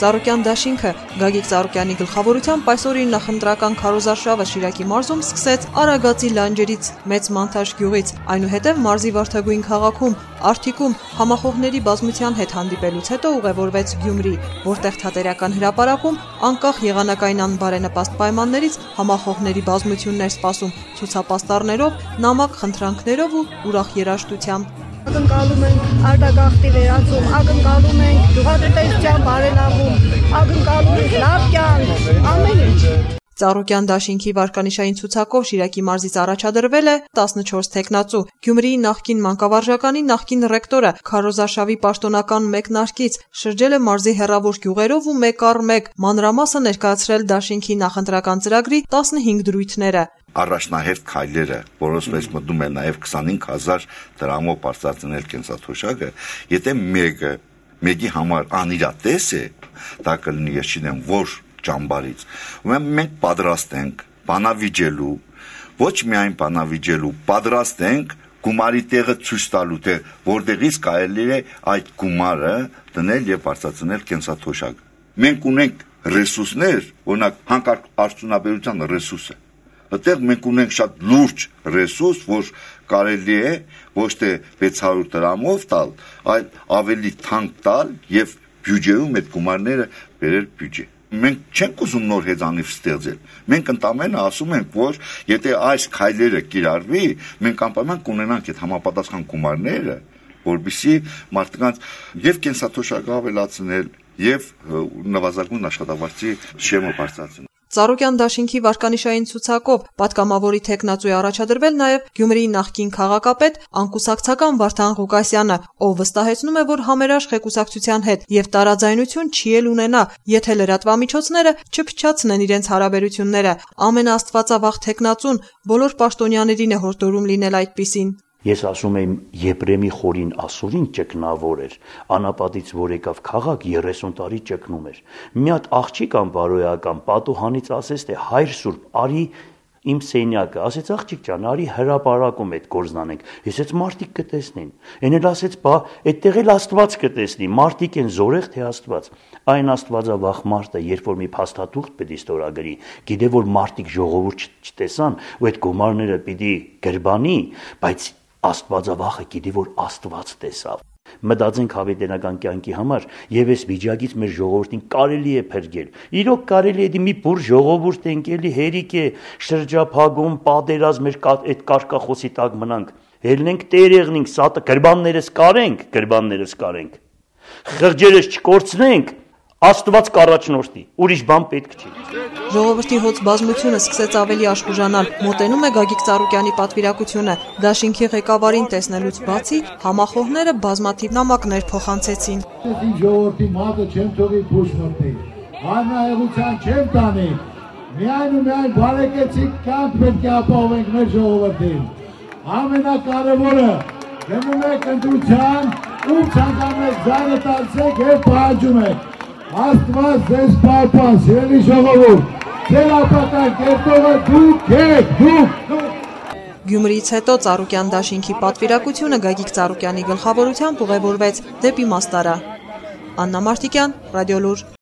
Ծառուկյան դաշինքը Գագիկ Ծառուկյանի գլխավորությամբ այսօր իր նախընտրական քարոզարշավը Շիրակի մարզում սկսեց Արագածի լանջերից մեծ Մանթաշ գյուղից, այնուհետև մարզի Վարդագույն քաղաքում, Արթիկում համախոհների բազմության հետ հանդիպելուց հետո ուղևորվեց Գյումրի, որտեղ թատերական հրապարակում անկախ եղանակային անբարենպաստ պայմաններից համախոհների բազմություններ սպասում ցուցապաստառներով, նամակ խնդրանքներով ու ուրախ երաժշտությամբ։ Ակնկալում ենք արտագաղթի վերացում, ակնկալում ենք գյուղատնտեսության բարելավում, ակնկալում ենք լավ կյանք, ամեն ինչ։ Ծառուկյան դաշինքի վարկանիշային ցուցակով Շիրակի մարզից առաջադրվել է 14 թեկնածու։ Գյումրիի նախկին մանկավարժականի նախկին ռեկտորը քարոզարշավի պաշտոնական մեկնարկից շրջել է մարզի հեռավոր գյուղերով ու մեկ առ մեկ մանրամասը ներկայացրել դաշինքի նախընտրական ծրագրի 15 դրույթները։ Առաջնահերթ քայլերը, որոնց մտնում է նաև 25,000 դրամով բարձրացնել կենսաթոշակը, եթե մեկի համար անիրատես է, դա կլինի, ես չգիտեմ, որ ճամբարից։ Մենք պատրաստ ենք բանավիճելու, ոչ միայն բանավիճելու, պատրաստ ենք գումարի տեղը ցույց տալու, թե որտեղից կարելի է այդ գումարը դնել եւ բարձրացնել կենսաթոշակը։ Մենք ունենք ռեսուրսներ, օրինակ հանկարծ արդյունաբերության ռեսուրսը։ Այդտեղ մենք ունենք շատ լուրջ ռեսուրս, որ կարելի է ոչ թե 600 դրամով տալ, այլ ավելի թանկ տալ եւ բյուջեում այդ գումարները բերել բյուջե։ Մենք չենք ուզում նոր հեծանիվ ստեղծել։ Մենք ընդամենը ասում ենք, որ եթե այս քայլերը կիրառվի, մենք անպայման կունենանք այդ համապատասխան գումարները, որովհետեւ մարդկանց եւ կենսաթոշակը ավելացնել եւ նվազագույն աշխատավարձի շեմը բարձրացնել։ Ծառուկյան դաշինքի վարկանիշային ցուցակով պատգամավորի թեկնածու է առաջադրվել նաև Գյումրիի նախկին քաղաքապետ անկուսակցական Վարդան Ղուկասյանը, ով վստահեցնում է, որ համերաշխ կուսակցության հետ եւ տարաձայնություն չի էլ ունենա, եթե լրատվամիջոցները չփչացնեն իրենց հարաբերությունները։ Ամենաաստվածավախ թեկնածուն բոլոր պաշտոնյաներին է հորդորում լինել այդպիսին։ Ես ասում եմ Եբրեմի խորին ասորին ճգնավոր էր, անապատից որ եկավ քաղաք 30 տարի ճգնում էր։ Մի հատ աղջիկ անբարոյական պատուհանից ասեց, թե հայր Սուրբ, արի իմ սենյակը, ասեց աղջիկ ջան, արի հրապարակում այդ գործնանենք։ Ես այս մարդիկ կտեսնին։ Էն էլ ասեց, բա այդտեղ էլ Աստված կտեսնի, մարդիկ են զորեղ թե Աստված։ Այն Աստվածավախ մարդը, երբ որ մի փաստաթուղթ պետք է ստորագրի, գիտե որ մարդիկ ժողովուրդ չտեսան, ու այդ գումարները պիտի գրբանի, բայց Աստվածավախը գիտի, որ Աստված տեսավ։ Մտածենք հավիտենական կյանքի համար եւ այս վիճակից մեր ժողովրդին կարելի է փրկել։ Իրոք կարելի է մի բուր ժողովուրդ ընկելի հերիք է շրջափակում, պատերազմ այդ կարկախոսի տակ մնանք։ Ելնենք տեր եղնենք, սատը գրբաններս կարենք։ Խղճերս չկորցնենք, Աստված կառաջնորդի, ուրիշ բան պետք չի։ Ժողովրդի հոծ բազմությունը սկսեց ավելի աշխուժանալ, մոտենում է Գագիկ Ծառուկյանի պատվիրակությունը։ Դաշինքի ղեկավարին տեսնելուց բացի համախոհները բազմաթիվ նամակներ փոխանցեցին։ Ժողովրդի մատը չեմ թողի փուշ մտնի, հանրահեղության չեմ տանի, միայն ու միայն բարեկեցիկ կյանք պետք է ապահովենք մեր ժողովրդին։ Ամենակարևորը գնում եք ընտրության, ում ցանկանում եք ձայնը տալցեք եւ պահանջում եք։ Աստված ձեզ պահպան, սիրելի ժողովուրդ, ձեր ապական կերտողը դուք եք, դուք։ Գյումրիից հետո Ծառուկյան դաշինքի պատվիրակությունը Գագիկ Ծառուկյանի գլխավորությամբ ուղևորվեց դեպի Մաստարա։ Աննա Մարտիկյան, Ռադիոլուր։